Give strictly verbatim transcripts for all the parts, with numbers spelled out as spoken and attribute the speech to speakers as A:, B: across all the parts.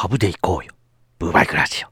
A: 株でいこうよ。ブーバイクラジオ。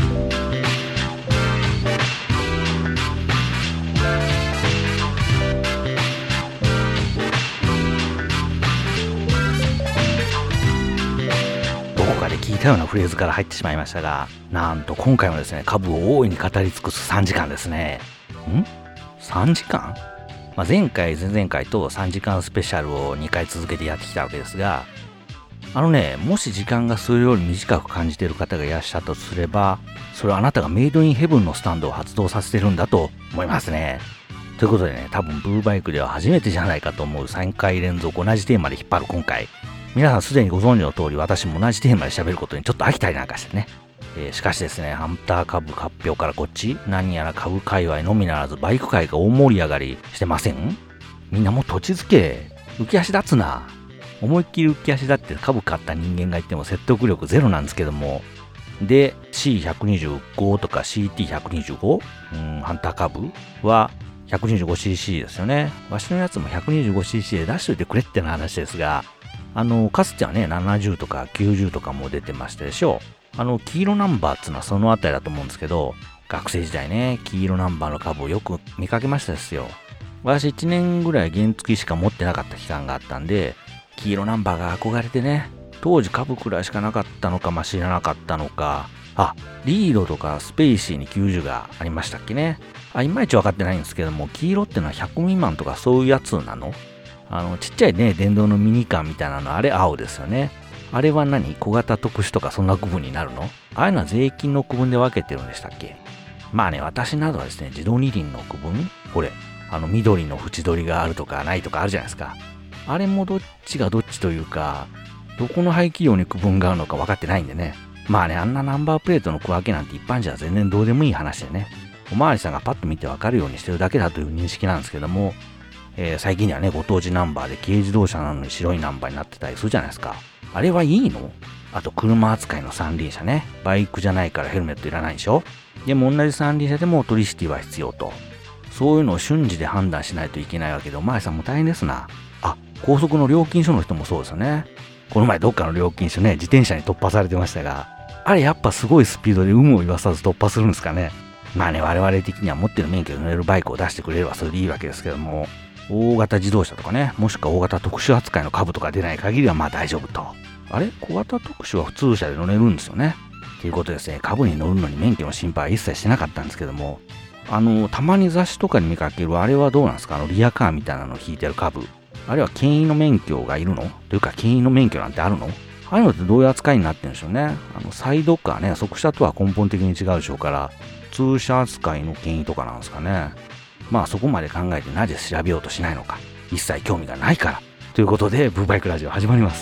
A: どこかで聞いたようなフレーズから入ってしまいましたが、なんと今回もですね、株を大いに語り尽くすさんじかんですね。ん ?さん 時間、まあ、前回、前々回とさんじかんスペシャルをにかい続けてやってきたわけですが、あのね、もし時間がそれより短く感じている方がいらっしゃったとすれば、それはあなたがメイドインヘブンのスタンドを発動させてるんだと思いますね。ということでね、多分ブーバイクでは初めてじゃないかと思うさんかい連続同じテーマで引っ張る今回。皆さんすでにご存知の通り、私も同じテーマで喋ることにちょっと飽きたりなんかしてね。えー、しかしですね、ハンター株発表からこっち、何やら株界隈のみならずバイク界が大盛り上がりしてません？みんなもう土地付け、浮き足立つな。思いっきり浮き足立って株買った人間が言っても説得力ゼロなんですけども。で、シーひゃくにじゅうご とか シーティーひゃくにじゅうご？ うん、ハンター株は ひゃくにじゅうごシーシー ですよね。わしのやつも ひゃくにじゅうごシーシー で出しといてくれってな話ですが、あの、かつてはね、ななじゅうとかきゅうじゅうとかも出てましたでしょう。あの、黄色ナンバーっていうのはそのあたりだと思うんですけど、学生時代ね、黄色ナンバーの株をよく見かけましたですよ。私いちねんぐらい原付しか持ってなかった期間があったんで、黄色ナンバーが憧れてね、当時株くらいしかなかったのか、まあ、知らなかったのか、あ、リードとかスペイシーにきゅうじゅうがありましたっけね。あ、いまいち分かってないんですけども、黄色ってのはひゃく未満とかそういうやつなの？あの、ちっちゃいね、電動のミニカーみたいなの、あれ青ですよね。あれは何？小型特殊とかそんな区分になるの？ああいうのは税金の区分で分けてるんでしたっけ？まあね、私などはですね、自動二輪の区分？これ、あの、緑の縁取りがあるとかないとかあるじゃないですか。あれもどっちがどっちというか、どこの排気量に区分があるのか分かってないんでね。まあね、あんなナンバープレートの区分けなんて一般じゃ全然どうでもいい話でね。おまわりさんがパッと見て分かるようにしてるだけだという認識なんですけども、えー、最近ではね、ご当地ナンバーで軽自動車なのに白いナンバーになってたりするじゃないですか。あれはいいの？あと、車扱いの三輪車ね。バイクじゃないからヘルメットいらないでしょ？でも同じ三輪車でもトリシティは必要と。そういうのを瞬時で判断しないといけないわけで、おまわりさんも大変ですな。あ、高速の料金所の人もそうですよね。この前どっかの料金所ね、自転車に突破されてましたが、あれやっぱすごいスピードで有無を言わさず突破するんですかね。まあね、我々的には持ってる免許で乗れるバイクを出してくれればそれでいいわけですけども、大型自動車とかね、もしくは大型特殊扱いの株とか出ない限りはまあ大丈夫と。あれ？小型特殊は普通車で乗れるんですよね。ということですね、株に乗るのに免許の心配は一切してなかったんですけども、あの、たまに雑誌とかに見かけるあれはどうなんですか？あの、リアカーみたいなのを引いてる株。あれは牽引の免許がいるの？というか、牽引の免許なんてあるの？ああいうのってどういう扱いになってるんでしょうね。あの、サイドカーね、速車とは根本的に違うでしょうから、通車扱いの牽引とかなんですかね。まあそこまで考えてなぜ調べようとしないのか。一切興味がないから。ということで、ブーバイクラジオ始まります。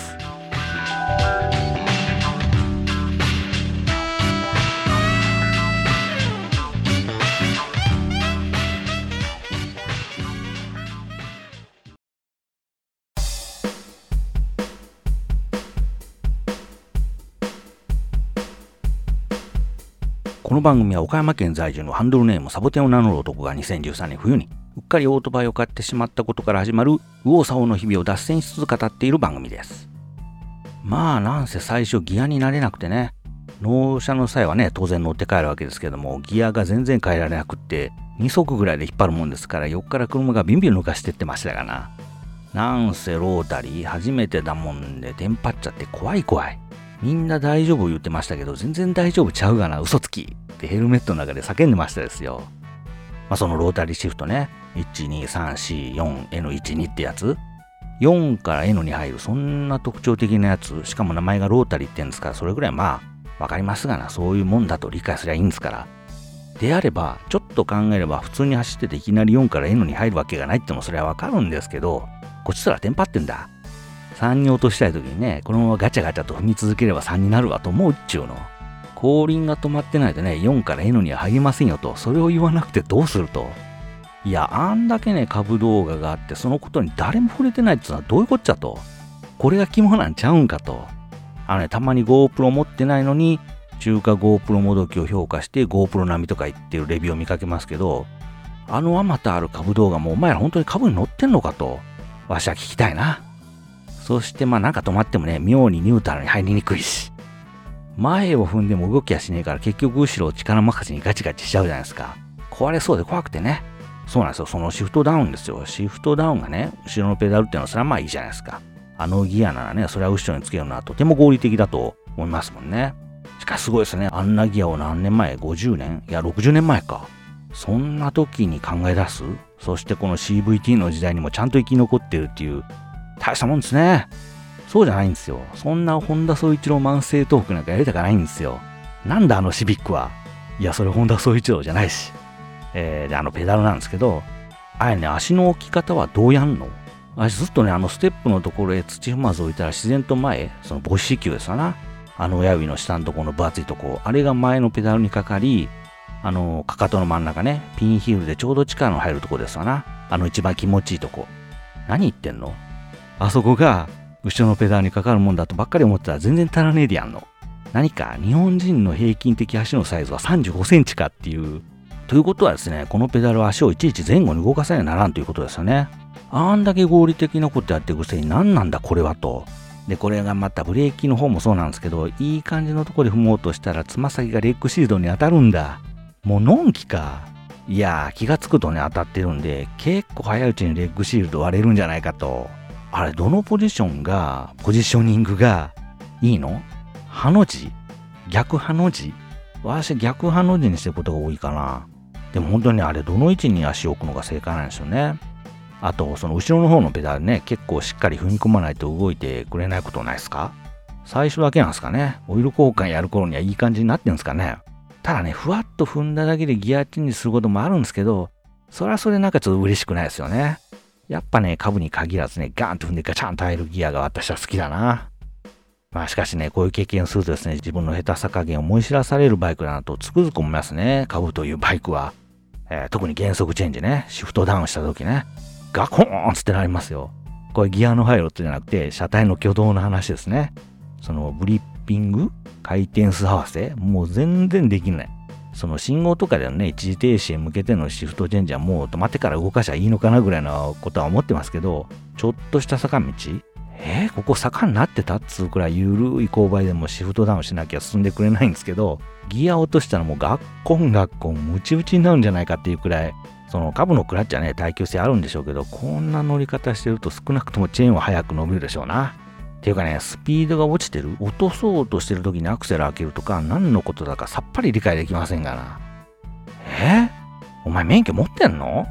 A: この番組は岡山県在住のハンドルネームサボテンを名乗る男がにせんじゅうさんねん冬にうっかりオートバイを買ってしまったことから始まる右往左往の日々を脱線しつつ語っている番組です。まあなんせ最初ギアになれなくてね、納車の際はね当然乗って帰るわけですけども、ギアが全然変えられなくってに速ぐらいで引っ張るもんですから、横から車がビンビン抜かしてってましたがな。なんせロータリー初めてだもんでテンパっちゃって怖い怖い。みんな大丈夫言ってましたけど、全然大丈夫ちゃうがな、嘘つきってヘルメットの中で叫んでましたですよ。まあそのロータリーシフトね、いち、に、さん、し、よん、エヌいち、に ってやつ、よんから エヌ に入るそんな特徴的なやつ、しかも名前がロータリーって言うんですから、それぐらいまあわかりますがな、そういうもんだと理解すりゃいいんですから。であればちょっと考えれば普通に走ってていきなりよんから エヌ に入るわけがないってもそれはわかるんですけど、こっちすらテンパってんだ。さんに落としたい時にね、このままガチャガチャと踏み続ければさんになるわと思うっちゅうの。後輪が止まってないとね、よんから エヌ には入りませんよと、それを言わなくてどうすると。いや、あんだけね、株動画があって、そのことに誰も触れてないっていうのはどういうこっちゃと。これが肝なんちゃうんかと。あのね、たまに GoPro 持ってないのに、中華 GoPro もどきを評価して GoPro 並みとか言ってるレビューを見かけますけど、あのあまたある株動画もお前ら本当に株に乗ってんのかと、わしは聞きたいな。そしてまあなんか止まってもね、妙にニュートラルに入りにくいし。 前を踏んでも動きはしねえから結局後ろを力任せにガチガチしちゃうじゃないですか。壊れそうで怖くてね。そうなんですよ。そのシフトダウンですよ。シフトダウンがね、後ろのペダルっていうのはそれはまあいいじゃないですか。あのギアならね、それは後ろにつけるのはとても合理的だと思いますもんね。しかしすごいですね。あんなギアを何年前 ?ごじゅうねんいや、ろくじゅうねんまえか。そんな時に考え出す。そしてこの シーブイティー の時代にもちゃんと生き残ってるっていう、大したもんですね。そうじゃないんですよ。そんな本田宗一郎慢性トークなんかやりたくないんですよ。なんだあのシビックは。いや、それ本田宗一郎じゃないし。えー、で、あのペダルなんですけど、あれね、足の置き方はどうやんの？私ずっとね、あのステップのところへ土踏まず置いたら自然と前、その母子球ですわな。あの親指の下のところの分厚いとこ、あれが前のペダルにかかり、あの、かかとの真ん中ね、ピンヒールでちょうど力の入るとこですわな。あの一番気持ちいいとこ。何言ってんの？あそこが、後ろのペダルにかかるもんだとばっかり思ってたら全然足らねえでやんの。何か日本人の平均的足のサイズはさんじゅうごセンチかっていう。ということはですね、このペダルは足をいちいち前後に動かさなきゃならんということですよね。あんだけ合理的なことやってるくせに何なんだこれはと。で、これがまたブレーキの方もそうなんですけど、いい感じのところで踏もうとしたらつま先がレッグシールドに当たるんだ。もうのんきか。いやー、気がつくとね当たってるんで、結構早いうちにレッグシールド割れるんじゃないかと。あれ、どのポジションが、ポジショニングがいいの？ハの字？逆ハの字？私逆ハの字にしてることが多いかな。でも本当にあれ、どの位置に足を置くのが正解なんですよね。あと、その後ろの方のペダルね、結構しっかり踏み込まないと動いてくれないことないですか？最初だけなんですかね。オイル交換やる頃にはいい感じになってるんですかね。ただね、ふわっと踏んだだけでギアチェンジすることもあるんですけど、それはそれなんかちょっと嬉しくないですよね。やっぱね、株に限らずね、ガーンと踏んでガチャンと入るギアが私は好きだな。まあしかしね、こういう経験をするとですね、自分の下手さ加減を思い知らされるバイクだなとつくづく思いますね。株というバイクは。えー、特に減速チェンジね、シフトダウンした時ね、ガコーンつってなりますよ。これギアのハイロットじゃなくて、車体の挙動の話ですね。そのブリッピング、回転数合わせ、もう全然できない。その信号とかでのね、一時停止へ向けてのシフトチェンジはもう止まってから動かしゃいいのかなぐらいのことは思ってますけど、ちょっとした坂道、えー、ここ坂になってたっつうくらいゆるい勾配でもシフトダウンしなきゃ進んでくれないんですけど、ギア落としたらもうガッコンガッコンムチムチになるんじゃないかっていうくらい、その株のクラッチはね、耐久性あるんでしょうけど、こんな乗り方してると少なくともチェーンは早く伸びるでしょうな。っていうかね、スピードが落ちてる、落とそうとしてる時にアクセル開けるとか、何のことだかさっぱり理解できませんがな。えー、お前免許持ってんの？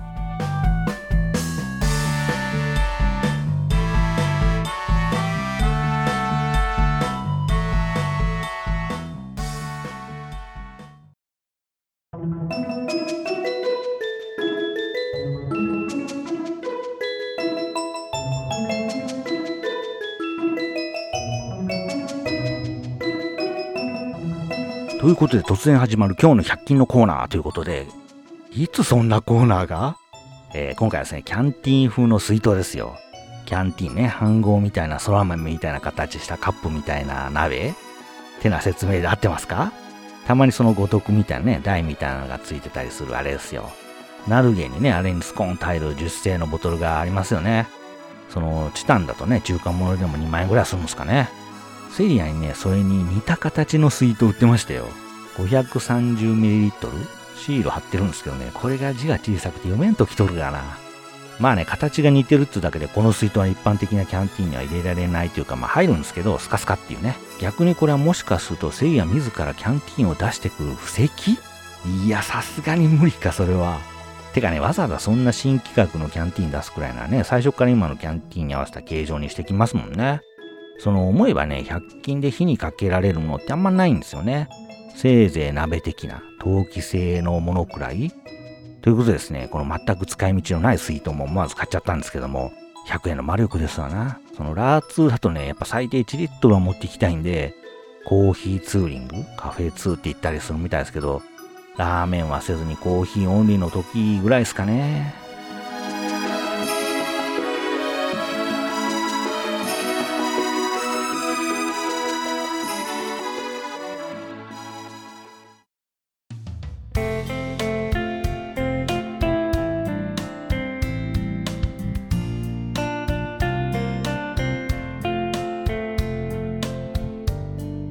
A: ということで突然始まる今日のひゃく均のコーナーということで、いつそんなコーナーが、えー、今回はですね、キャンティーン風の水筒ですよ。キャンティーンね、飯盒みたいな空豆みたいな形したカップみたいな鍋ってな説明で合ってますか？たまにその五徳みたいなね、台みたいなのがついてたりするあれですよ。ナルゲにね、あれにスコーンと入る樹脂製のボトルがありますよね。そのチタンだとね、中華物でもにまんえんぐらいするんですかね。セリアにね、それに似た形の水筒売ってましたよ。ごひゃくさんじゅうミリリットル シール貼ってるんですけどね、これが字が小さくて読めんときとるがな。まあね、形が似てるってだけでこの水筒は一般的なキャンティーンには入れられないというか、まあ入るんですけど、スカスカっていうね。逆にこれはもしかするとセリア自らキャンティーンを出してくる布石？いや、さすがに無理か、それは。てかね、わざわざそんな新規格のキャンティーン出すくらいならね、最初から今のキャンティーンに合わせた形状にしてきますもんね。その思えばね、ひゃく均で火にかけられるものってあんまないんですよね。せいぜい鍋的な陶器製のものくらい。ということでですね、この全く使い道のない水筒も思わず買っちゃったんですけども、ひゃくえんの魔力ですわな。そのラーツーだとね、やっぱ最低いちリットルは持っていきたいんで、コーヒーツーリング、カフェツーって言ったりするみたいですけど、ラーメンはせずにコーヒーオンリーの時ぐらいですかね。と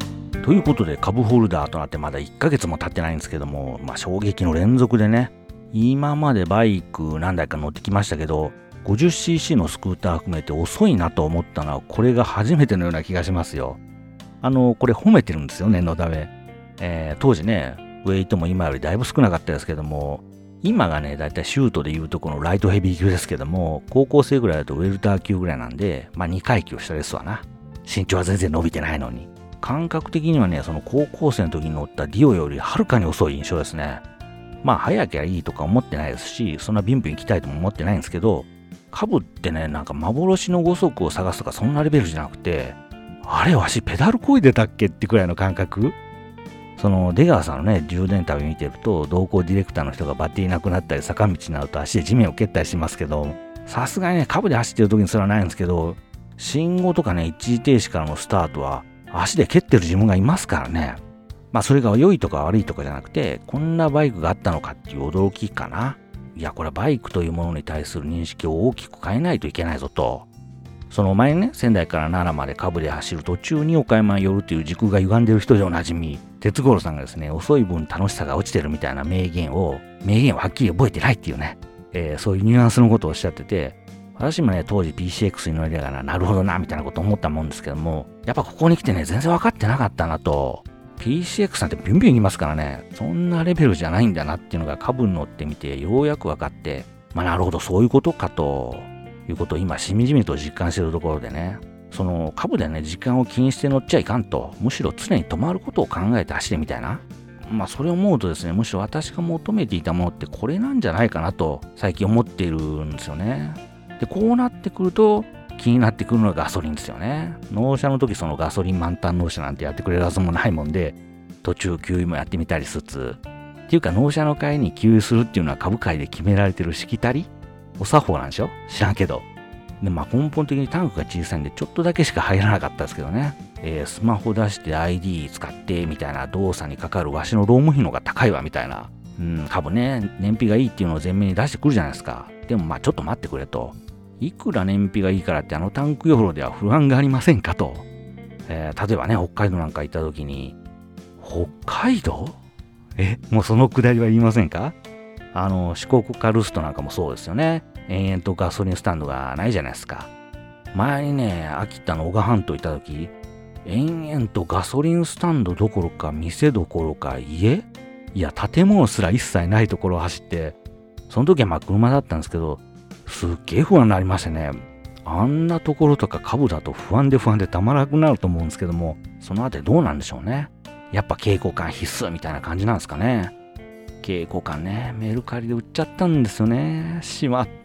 A: ということで株ホルダーとなってまだいっかげつも経ってないんですけども、まあ衝撃の連続でね、今までバイク何台か乗ってきましたけど、ごじゅっシーシー のスクーター含めて遅いなと思ったのはこれが初めてのような気がしますよ。あの、これ褒めてるんですよ、念のため。えー、当時ね、ウェイトも今よりだいぶ少なかったですけども、今がね、だいたいシュートでいうとこのライトヘビー級ですけども、高校生ぐらいだとウェルター級ぐらいなんで、まあにかい級下ですわな。身長は全然伸びてないのに。感覚的にはね、その高校生の時に乗ったディオよりはるかに遅い印象ですね。まあ早きゃいいとか思ってないですし、そんなビンビン行きたいとも思ってないんですけど、株ってね、なんか幻のご足を探すとかそんなレベルじゃなくて、あれわしペダル漕いでたっけってくらいの感覚。その出川さんのね、充電旅見てると、同行ディレクターの人がバッテリーなくなったり坂道になると足で地面を蹴ったりしますけど、さすがにね、株で走ってる時にそれはないんですけど、信号とかね、一時停止からのスタートは足で蹴ってる自分がいますからね。まあそれが良いとか悪いとかじゃなくて、こんなバイクがあったのかっていう驚きかな。いや、これはバイクというものに対する認識を大きく変えないといけないぞと。その前にね、仙台から奈良まで株で走る途中に岡山に寄るという軸が歪んでる人でおなじみ、鉄五郎さんがですね、遅い分楽しさが落ちてるみたいな名言を、名言をはっきり覚えてないっていうね、えー、そういうニュアンスのことをおっしゃってて、私もね、当時 ピーシーエックス に乗りながらなるほどな、みたいなこと思ったもんですけども、やっぱここに来てね、全然分かってなかったなと。ピーシーエックス なんてビュンビュンいきますからね、そんなレベルじゃないんだなっていうのが株に乗ってみてようやく分かって、まあなるほどそういうことかということを今しみじみと実感しているところでね、その株でね、時間を気にして乗っちゃいかんと、むしろ常に止まることを考えて走れみたいな。まあそれを思うとですね、むしろ私が求めていたものってこれなんじゃないかなと最近思っているんですよね。で、こうなってくると気になってくるのがガソリンですよね。納車の時そのガソリン満タン納車なんてやってくれるはずもないもんで、途中給油もやってみたりしつつ、っていうか納車の会に給油するっていうのは株会で決められてるしきたりお作法なんでしょ、知らんけど。で、まあ根本的にタンクが小さいんでちょっとだけしか入らなかったですけどね。えー、スマホ出して アイディー 使ってみたいな動作にかかるわしの労務費の方が高いわみたいな。うん、株ね、燃費がいいっていうのを前面に出してくるじゃないですか。でもまあちょっと待ってくれと。いくら燃費がいいからってあのタンク用路では不安がありませんかと。えー、例えばね、北海道なんか行った時に、北海道え、もうそのくだりは言いませんか？あの、四国カルストなんかもそうですよね。延々とガソリンスタンドがないじゃないですか。前にね、秋田の男鹿半島行った時、延々とガソリンスタンドどころか店どころか家いや、建物すら一切ないところを走って、その時はまあ車だったんですけど、すっげえ不安になりましてね。あんなところとか株だと不安で不安でたまらなくなると思うんですけども、そのあたりどうなんでしょうね。やっぱ携行感必須みたいな感じなんですかね。携行感ね、メルカリで売っちゃったんですよね。しまった。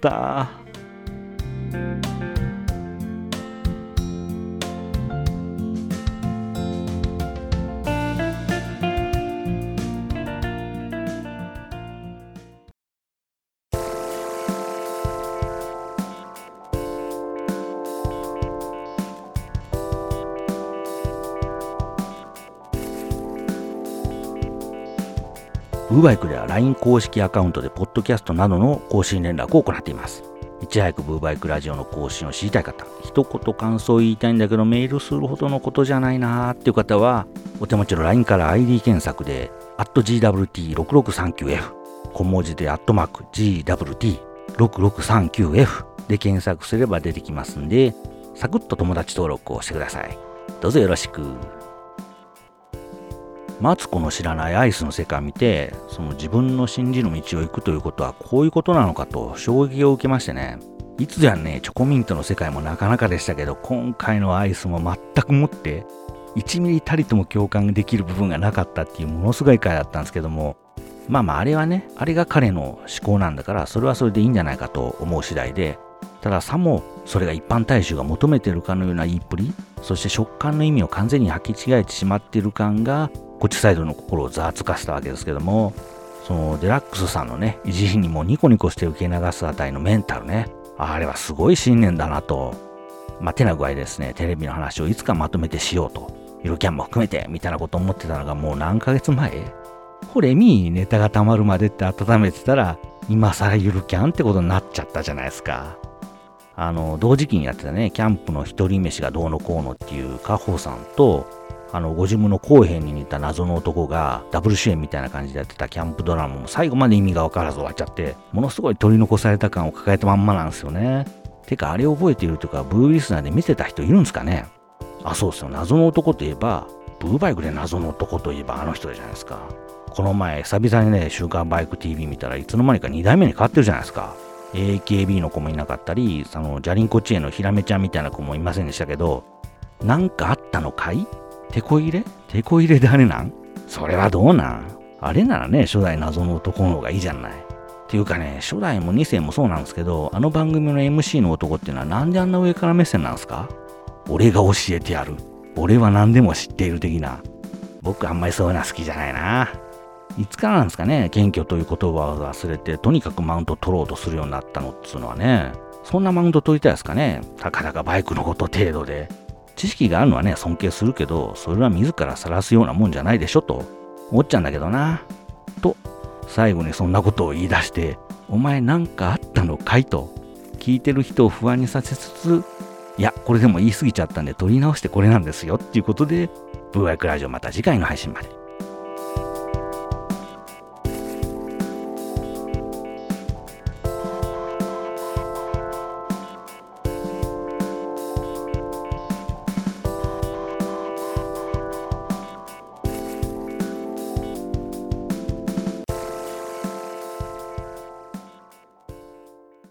A: ブーバイクでは ライン 公式アカウントでポッドキャストなどの更新連絡を行っています。いち早くブーバイクラジオの更新を知りたい方、一言感想を言いたいんだけどメールするほどのことじゃないなーっていう方は、お手持ちの ライン から アイディー 検索で アットジーダブリューティーろくろくさんきゅうエフ 小文字でアットマーク ジーダブリューティーろくろくさんきゅうエフ で検索すれば出てきますんで、サクッと友達登録をしてください。どうぞよろしく。マツコの知らないアイスの世界を見て、その自分の信じる道を行くということはこういうことなのかと衝撃を受けましてね。いつやんね、チョコミントの世界もなかなかでしたけど、今回のアイスも全くもっていちミリたりとも共感できる部分がなかったっていうものすごい回だったんですけども、まあまああれはね、あれが彼の思考なんだから、それはそれでいいんじゃないかと思う次第で、たださもそれが一般大衆が求めてるかのような言いっぷり、そして食感の意味を完全に履き違えてしまっている感がこっちサイドの心をざわつかせたわけですけども、そのデラックスさんのね、いじりにもニコニコして受け流すあたりのメンタルね、あれはすごい信念だなと。まあ、てな具合でですね、テレビの話をいつかまとめてしようと、ゆるキャンも含めてみたいなこと思ってたのがもう何ヶ月前、これみネタが溜まるまでって温めてたら、今更ゆるキャンってことになっちゃったじゃないですか。あの同時期にやってたね、キャンプの一人飯がどうのこうのっていうカホさんと、 あの、ご自分の後編に似た謎の男がダブル主演みたいな感じでやってたキャンプドラマも最後まで意味がわからず終わっちゃって、ものすごい取り残された感を抱えたまんまなんですよね。てか、あれ覚えているとか、ブーリスナーで見てた人いるんですかね。あ、そうですよ。謎の男といえば、ブーバイクで謎の男といえばあの人じゃないですか。この前、久々にね、週刊バイク ティーブイ 見たらいつの間にかにだいめに変わってるじゃないですか。エーケービー の子もいなかったり、その、ジャリンコチエのヒラメちゃんみたいな子もいませんでしたけど、なんかあったのかい？テコ入れ？テコ入れであれなん？それはどうなん？あれならね、初代謎の男の方がいいじゃない。っていうかね、初代もに世もそうなんですけど、あの番組の エムシー の男っていうのはなんであんな上から目線なんですか？俺が教えてやる。俺は何でも知っている的な。僕あんまりそういうのは好きじゃないな。いつからなんですかね、謙虚という言葉を忘れて、とにかくマウント取ろうとするようになったのっつうのはね。そんなマウント取りたいですかね。たかだかバイクのこと程度で。知識があるのはね、尊敬するけど、それは自ら晒すようなもんじゃないでしょと思っちゃうんだけどな。と、最後にそんなことを言い出して、お前なんかあったのかいと、聞いてる人を不安にさせつつ、いや、これでも言い過ぎちゃったんで取り直してこれなんですよっていうことで、ブーバイクラジオまた次回の配信まで。